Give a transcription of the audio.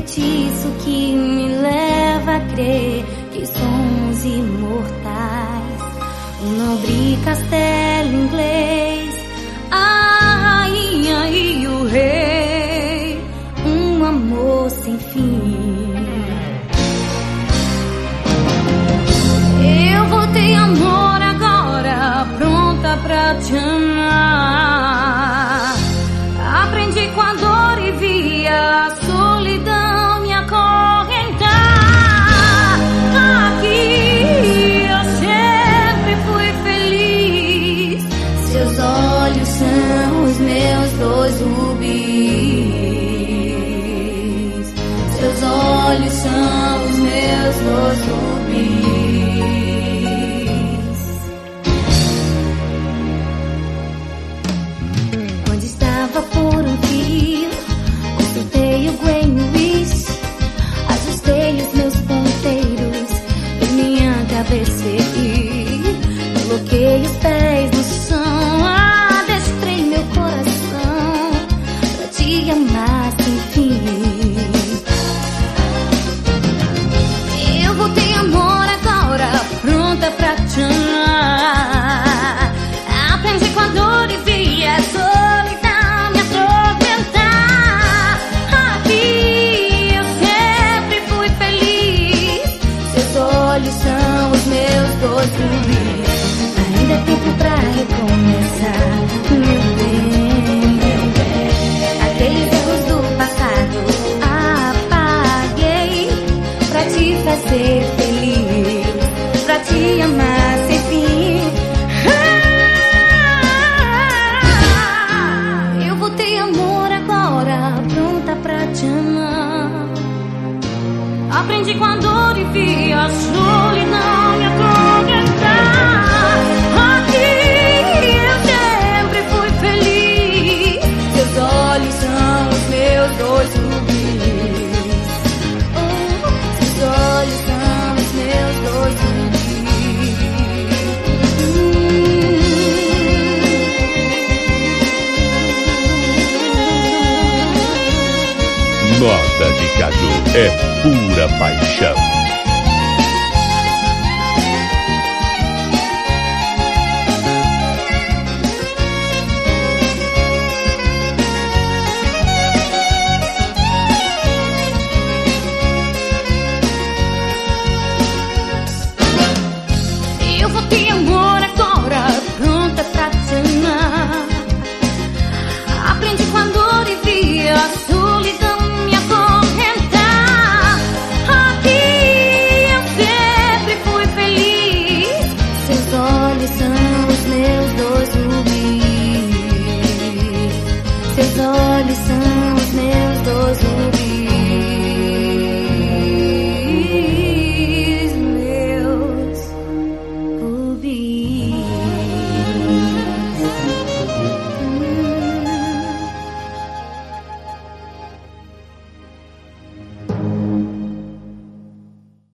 feitiço que me leva a crer que somos imortais. Um nobre castelo inglês, a rainha e o rei, um amor sem fim. Eu voltei, amor, agora pronta pra te amar. Aprendi com a dor e vi a solidão me acorrentar. Aqui eu sempre fui feliz. Seus olhos são os meus dois rubis. Seus olhos são os meus dois rubis. Quando estava por um fio, consultei o Greenwich, ajustei os meus ponteiros e minha cabeceira, coloquei os pés no chão, adestrei meu coração pra te amar sem fim. Eu voltei, amor, agora pronta pra te amar. Aprendi com a dor e vi a solidão me atormentar. Aqui eu sempre fui feliz. Seus olhos são os meus dois rubis. Ainda é tempo pra recomeçar, meu bem. Aqueles erros do passado apaguei pra te fazer feliz, pra te amar sem fim. Eu voltei, amor, agora pronta pra te amar. Aprendi com a dor e vi a solidão me atormentar. Aqui eu sempre fui feliz. Seus olhos são os meus dois rubis. Seus olhos são os meus dois Nota de Caju é pura paixão.